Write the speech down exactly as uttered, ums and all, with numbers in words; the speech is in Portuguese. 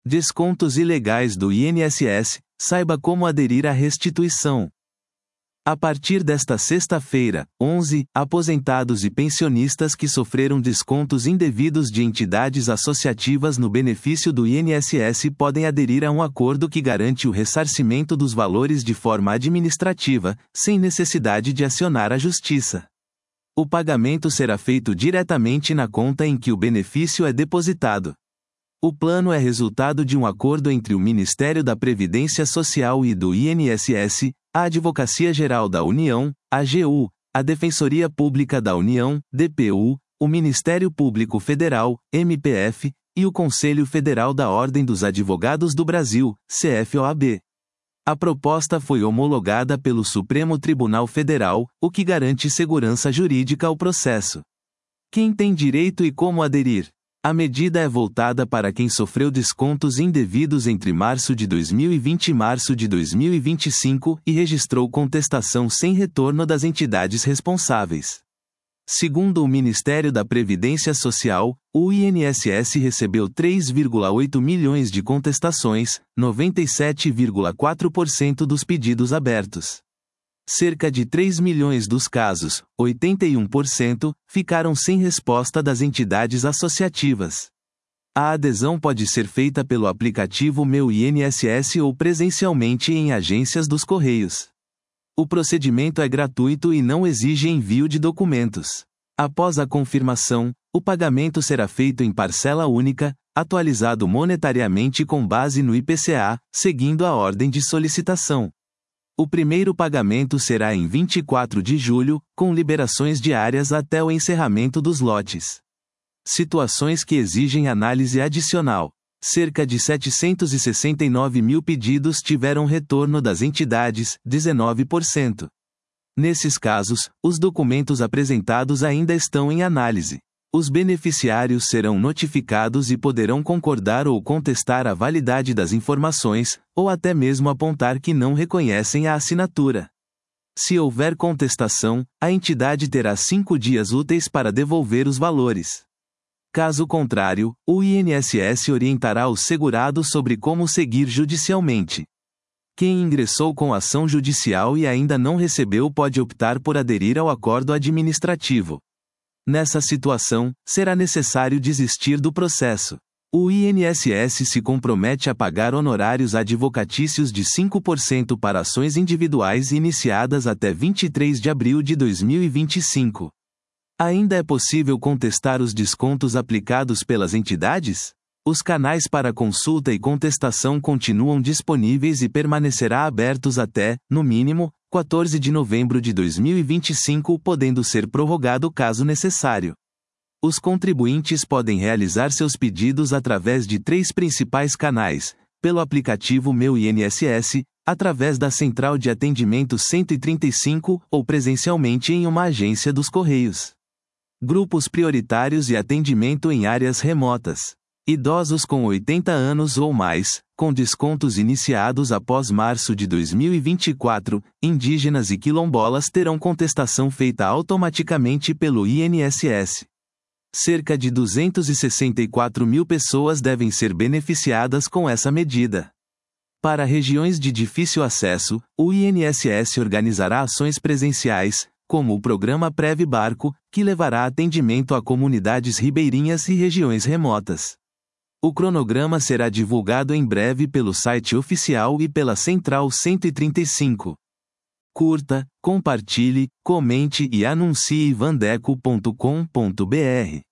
Descontos ilegais do I N S S, saiba como aderir à restituição. A partir desta sexta-feira, onze, aposentados e pensionistas que sofreram descontos indevidos de entidades associativas no benefício do I N S S podem aderir a um acordo que garante o ressarcimento dos valores de forma administrativa, sem necessidade de acionar a Justiça. O pagamento será feito diretamente na conta em que o benefício é depositado. O plano é resultado de um acordo entre o Ministério da Previdência Social e do I N S S, a Advocacia Geral da União, A G U, a Defensoria Pública da União, D P U, o Ministério Público Federal, M P F, e o Conselho Federal da Ordem dos Advogados do Brasil, C F O A B. A proposta foi homologada pelo Supremo Tribunal Federal, o que garante segurança jurídica ao processo. Quem tem direito e como aderir? A medida é voltada para quem sofreu descontos indevidos entre março de dois mil e vinte e março de dois mil e vinte e cinco e registrou contestação sem retorno das entidades responsáveis. Segundo o Ministério da Previdência Social, o I N S S recebeu três vírgula oito milhões de contestações, noventa e sete vírgula quatro por cento dos pedidos abertos. Cerca de três milhões dos casos, oitenta e um por cento, ficaram sem resposta das entidades associativas. A adesão pode ser feita pelo aplicativo Meu I N S S ou presencialmente em agências dos Correios. O procedimento é gratuito e não exige envio de documentos. Após a confirmação, o pagamento será feito em parcela única, atualizado monetariamente com base no I P C A, seguindo a ordem de solicitação. O primeiro pagamento será em vinte e quatro de julho, com liberações diárias até o encerramento dos lotes. Situações que exigem análise adicional. Cerca de setecentos e sessenta e nove mil pedidos tiveram retorno das entidades, dezenove por cento. Nesses casos, os documentos apresentados ainda estão em análise. Os beneficiários serão notificados e poderão concordar ou contestar a validade das informações, ou até mesmo apontar que não reconhecem a assinatura. Se houver contestação, a entidade terá cinco dias úteis para devolver os valores. Caso contrário, o I N S S orientará os segurados sobre como seguir judicialmente. Quem ingressou com ação judicial e ainda não recebeu pode optar por aderir ao acordo administrativo. Nessa situação, será necessário desistir do processo. O I N S S se compromete a pagar honorários advocatícios de cinco por cento para ações individuais iniciadas até vinte e três de abril de dois mil e vinte e cinco. Ainda é possível contestar os descontos aplicados pelas entidades? Os canais para consulta e contestação continuam disponíveis e permanecerá abertos até, no mínimo, quatorze de novembro de dois mil e vinte e cinco, podendo ser prorrogado caso necessário. Os contribuintes podem realizar seus pedidos através de três principais canais: pelo aplicativo Meu I N S S, através da Central de Atendimento cento e trinta e cinco ou presencialmente em uma agência dos Correios. Grupos prioritários e atendimento em áreas remotas. Idosos com oitenta anos ou mais, com descontos iniciados após março de dois mil e vinte e quatro, indígenas e quilombolas terão contestação feita automaticamente pelo I N S S. Cerca de duzentos e sessenta e quatro mil pessoas devem ser beneficiadas com essa medida. Para regiões de difícil acesso, o I N S S organizará ações presenciais, como o programa Prev Barco, que levará atendimento a comunidades ribeirinhas e regiões remotas. O cronograma será divulgado em breve pelo site oficial e pela Central cento e trinta e cinco. Curta, compartilhe, comente e anuncie vandeco ponto com ponto br.